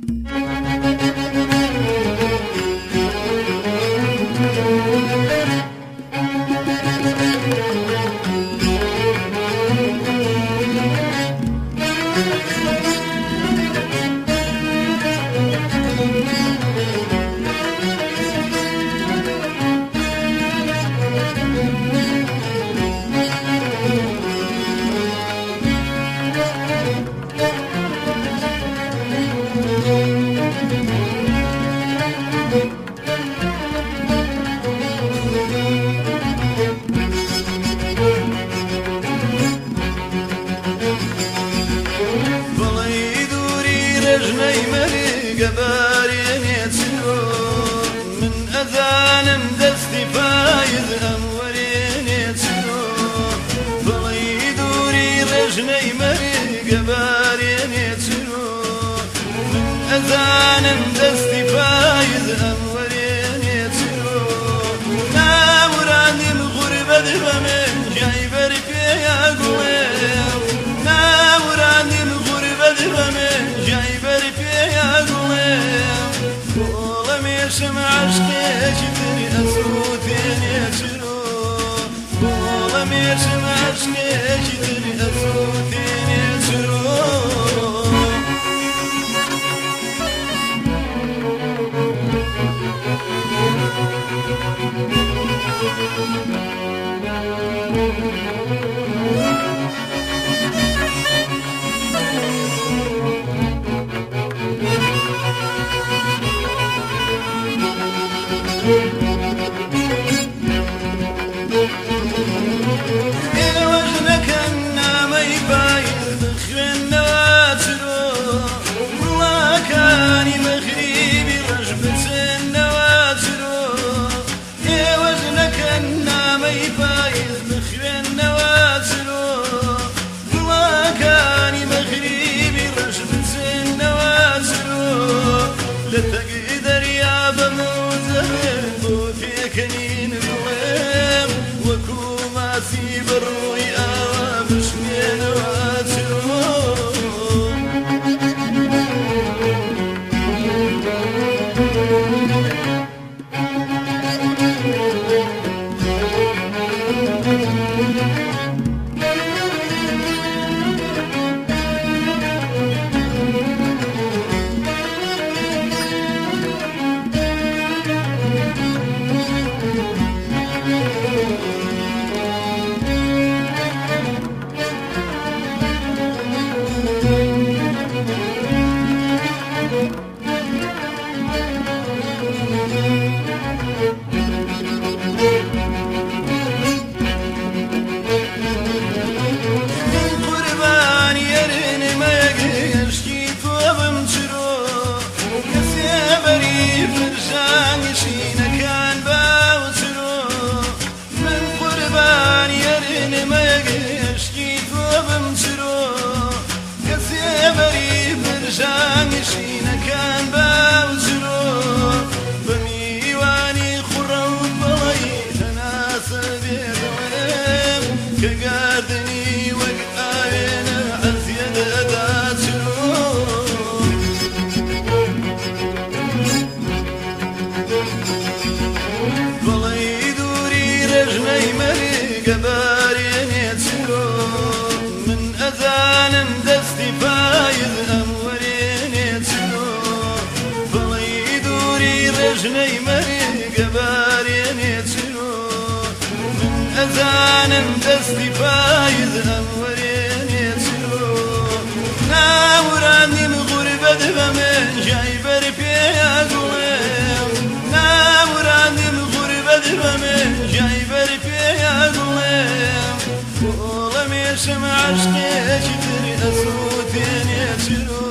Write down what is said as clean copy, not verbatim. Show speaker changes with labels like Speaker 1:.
Speaker 1: ژنەی مەریگە بارێنێ چرۆ من ئەزانم دەستی پایز ئەم وەرێنێ چرۆ بەڵی دووری ڕێژنەی مەریگە بارێنێ چرۆ من ئەزانم دەستی پایز ئەم وەرێنێ چرۆ ناوڕانیم غوربەت بە من جای بەری پێیا گوڵێم ناوڕانیم غوربەت بە من جای بەری پێیا گوڵێم گوڵەمێشم عەشقێکی تری ئەسووتێنێ چرۆ گوڵەمێشم عەشقێکی تری ئەسووتێنێ چرۆ ئێوەش نەکەن نامەی پاییز بخوێننەوە چرۆ وڵاکانی مەغریبی ڕەش بچێننەوە چرۆ ئێوەش نەکەن نامەی پاییز بخوێننەوە چرۆ وڵاکانی مەغریبی ڕەش بچێننەوە چرۆ لە تەگی دەریا بەموزەبێ بۆ پێکەنین گوڵێم وەکو ماسی بەڕووی ئاوا بشمێنەوە چرۆ شینەکان باو چرۆ بە میوانی خوڕە و بەڵی هەناسە بێدەڵێم کە گاردنی وەک ئاوێنە عەزیە دەدا چرۆ بەڵی دووری ڕێژنەی مەریگە بارێنێ چرۆ من ئەزانم دەستی پایز ئەم ژنەی مەریگە بارێنێ چرۆ من ئەزانم دەستی پایز ئەم وەرێنێ چرۆ ناوڕانیم غوربەت بە من جای بەری پێیا گوڵێم ناوڕانیم غوربەت بە من جای بەری پێیا گوڵێم گوڵەمێشم عەشقێکی تری ئەسووتێنێ چرۆ